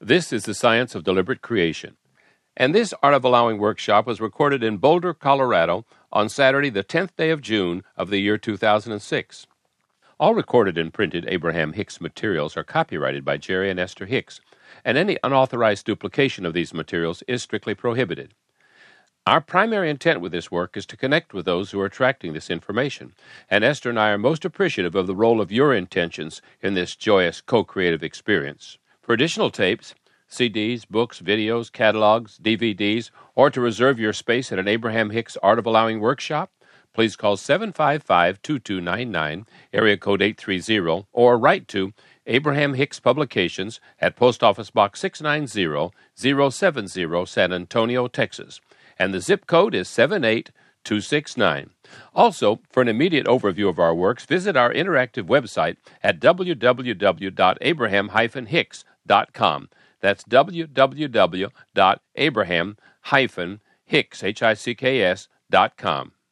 This is the science of deliberate creation. And this Art of Allowing workshop was recorded in Boulder, Colorado on Saturday, the 10th day of June of the year 2006. All recorded and printed Abraham Hicks materials are copyrighted by Jerry and Esther Hicks, and any unauthorized duplication of these materials is strictly prohibited. Our primary intent with this work is to connect with those who are attracting this information, and Esther and I are most appreciative of the role of your intentions in this joyous co-creative experience. For additional tapes, CDs, books, videos, catalogs, DVDs, or to reserve your space at an Abraham Hicks Art of Allowing workshop, please call 755-2299, area code 830, or write to Abraham Hicks Publications at Post Office Box 690-070, San Antonio, Texas, and the zip code is 78269. Also, for an immediate overview of our works, visit our interactive website at www.abraham-hicks.com. That's www.abraham-hicks.com.